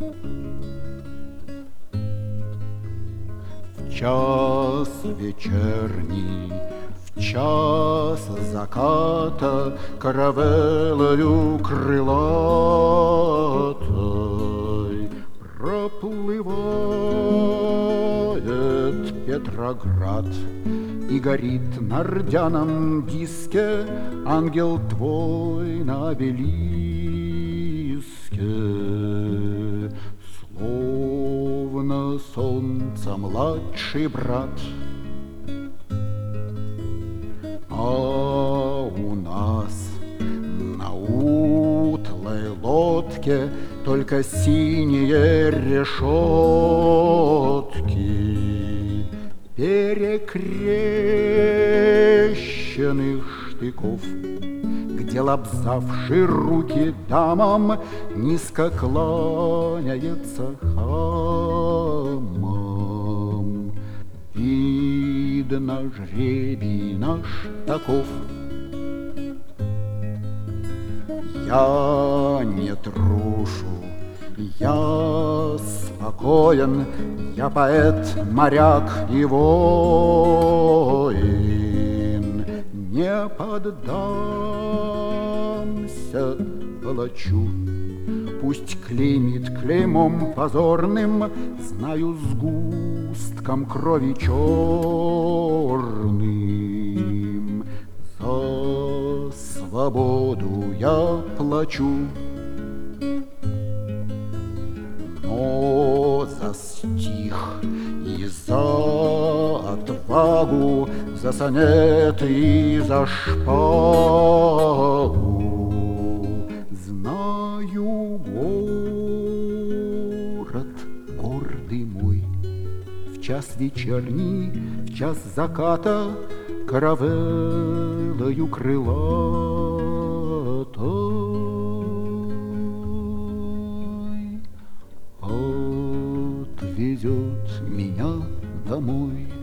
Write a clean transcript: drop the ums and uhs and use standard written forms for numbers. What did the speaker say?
В час вечерний, в час заката каравеллою крылатой проплывает Петроград, и горит на рдяном диске ангел твой на обелиске, словно солнца младший брат. А у нас на утлой лодке только синие решетки перекрещенных штыков, где лобзавший руки дамам низко кланяется хамам. Видно, жребий наш таков. Я не трушу, я спокоен, я поэт, моряк и воин. Не поддамся палачу, пусть клеймит клеймом позорным, знаю, сгустком крови черным. За свободу я плачу, но за стих и за отвагу, за сонет и за шпагу знаю город гордый мой. В час вечерний, в час заката каравеллою крылатой отвезет меня домой.